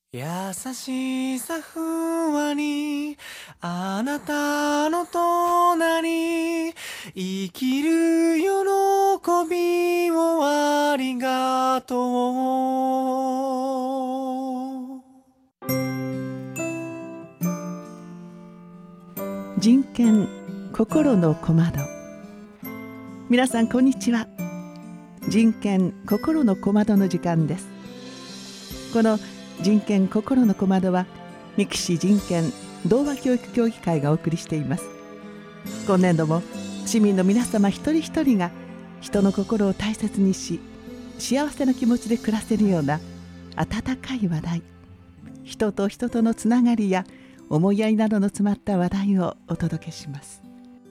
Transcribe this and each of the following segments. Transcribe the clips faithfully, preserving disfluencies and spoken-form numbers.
優しさふわりあなたの隣生きる喜びをありがとう。 人権心の小窓。皆さんこんにちは。人権心の小窓の時間です。この人権心の小窓は三木市人権童話教育協議会がお送りしています。今年度も市民の皆様一人一人が人の心を大切にし、幸せな気持ちで暮らせるような温かい話題、人と人とのつながりや思いやりなどの詰まった話題をお届けします。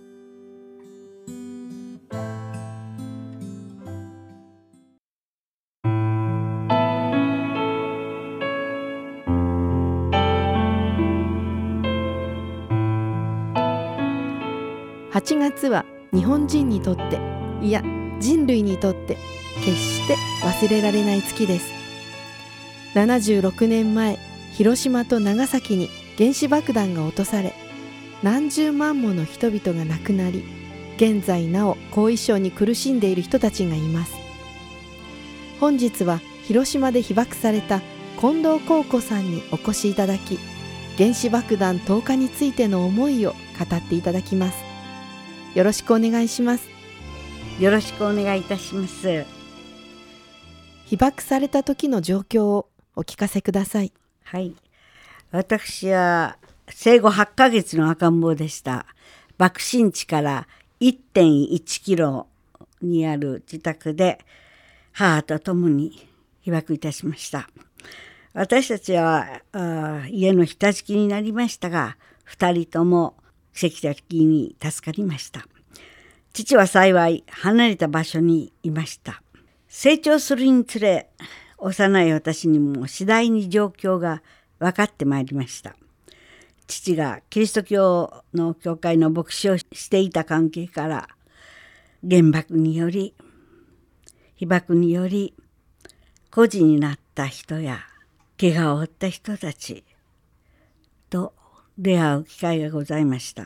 はちがつは日本人にとって、いや人類にとって決して忘れられない月です。ななじゅうろくねんまえ、広島と長崎に原子爆弾が落とされ、何十万もの人々が亡くなり、現在なお後遺症に苦しんでいる人たちがいます。本日は広島で被爆された近藤幸子さんにお越しいただき、原子爆弾投下についての思いを語っていただきます。よろしくお願いします。 よろしくお願いいたします。 被爆された時の状況をお聞かせください。 はい。私は生後はちかげつの赤ん坊でした。爆心地から いってんいちキロにある自宅で母と共に被爆いたしました。私たちは家の下敷きになりましたが、ふたりとも奇跡的に助かりました。父は幸い離れた場所にいました。成長するにつれ、幼い私にも次第に状況が分かってまいりました。父がキリスト教の教会の牧師をしていた関係から、原爆により被爆により孤児になった人や怪我を負った人たちと出会う機会がございました。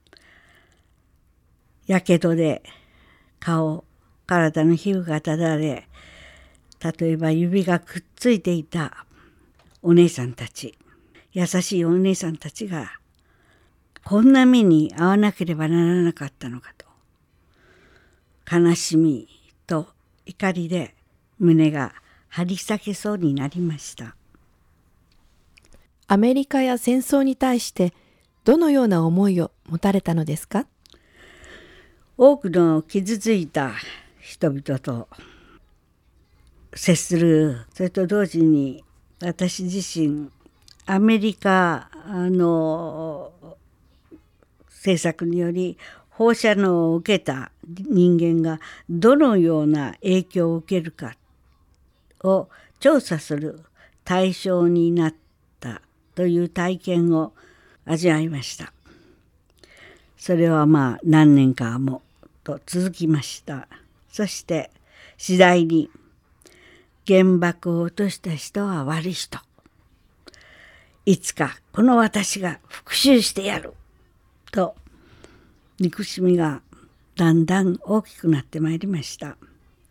やけどで顔、体の皮膚がただれ、例えば指がくっついていたお姉さんたち、優しいお姉さんたちがこんな目に遭わなければならなかったのかと、悲しみと怒りで胸が張り裂けそうになりました。 アメリカや戦争に対してどのような思いを持たれたのですか？ 多くの傷ついた人々と接する、それと同時に私自身アメリカの政策により放射能を受けた人間がどのような影響を受けるかを調査する対象になったという体験を味わいました。それはまあ何年かもと続きました。そして次第に原爆を落とした人は悪い人、いつかこの私が復讐してやると憎しみがだんだん大きくなってまいりました。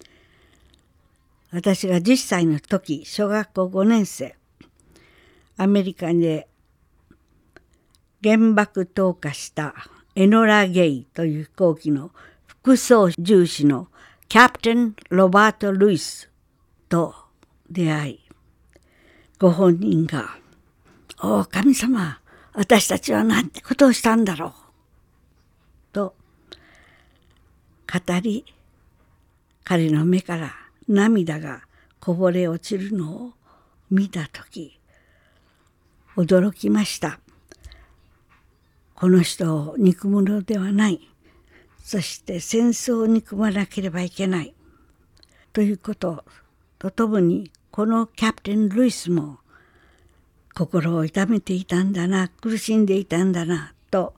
私がじゅっさいの時、小学校ごねん生、アメリカで原爆投下したエノラ・ゲイという飛行機の副操縦士のキャプテン・ロバート・ルイスと出会い、ご本人が「おお神様、私たちはなんてことをしたんだろう」と語り、彼の目から涙がこぼれ落ちるのを見たとき、驚きました。この人を憎むのではない、そして戦争を憎まなければいけないということとともに、このキャプテン・ルイスも心を痛めていたんだな、苦しんでいたんだなと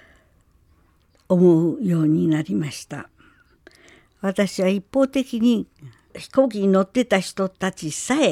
思うようになりました。私は一方的に飛行機に乗ってた人たちさえ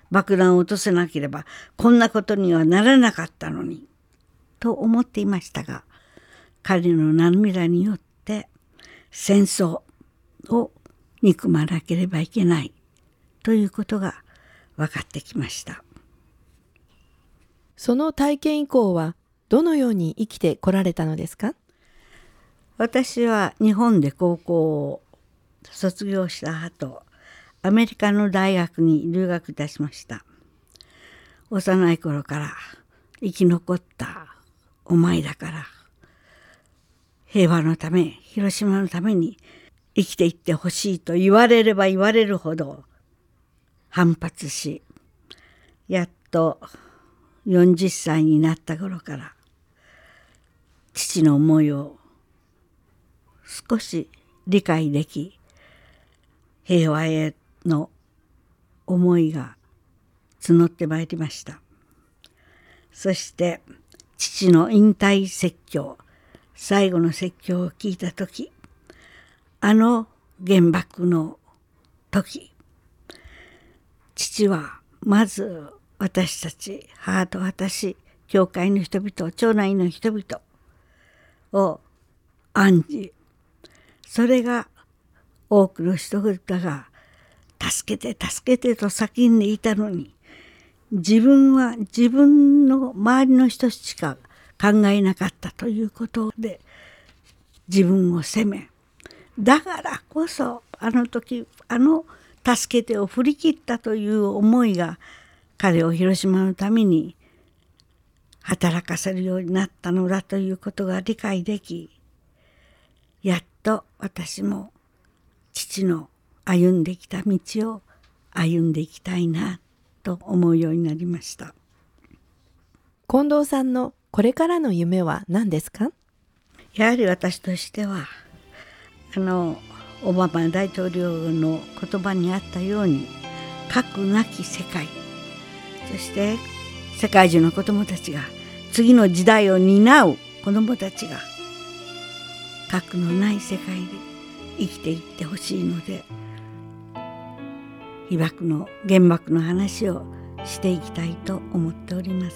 爆弾を落とせなければこんなことにはならなかったのにと思っていましたが、彼の涙によって戦争を憎まなければいけないということが分かってきました。 その体験以降はどのように生きてこられたのですか？ 私は日本で高校を卒業した後、アメリカの大学に留学いたしました。幼い頃から生き残ったお前だから、平和のため、広島のために生きていってほしいと言われれば言われるほど反発し、やっとよんじゅっさいになった頃から父の思いを少し理解でき、平和への思いが募ってまいりました。そして父の引退説教、最後の説教を聞いた時、あの原爆の時、父はまず私たち、母と私、教会の人々、町内の人々を案じ、それが多くの人々が助けて助けてと叫んでいたのに、自分は自分の周りの人しか考えなかったということで自分を責め、だからこそあの時あの助けてを振り切ったという思いが彼を広島のために働かせるようになったのだということが理解でき、やっと私も父の歩んできた道を歩んでいきたいなと思うようになりました。 近藤さんのこれからの夢は何ですか？ やはり私としてはあのオバマ大統領の言葉にあったように、核なき世界、そして世界中の子どもたちが、次の時代を担う子どもたちが核のない世界で生きていってほしいので、被爆の原爆の話をしていきたいと思っております。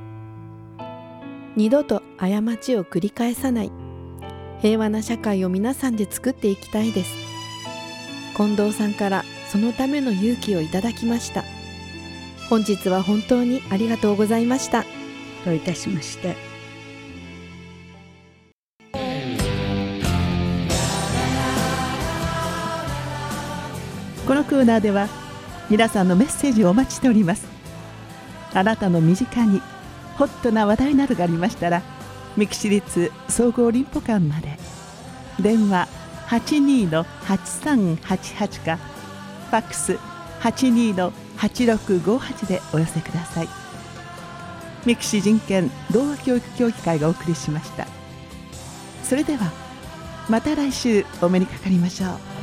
二度と過ちを繰り返さない平和な社会を皆さんで作っていきたいです。近藤さんからそのための勇気をいただきました。本日は本当にありがとうございました。 どういたしまして。 このコーナーでは皆さんのメッセージをお待ちしております。あなたの身近にホットな話題などがありましたら、三木市立総合林保館まで。電話 はちにーのはちさんはちはち かファックス はちにーのはちろくごはち でお寄せください。三木市人権動画教育協議会がお送りしました。それではまた来週お目にかかりましょう。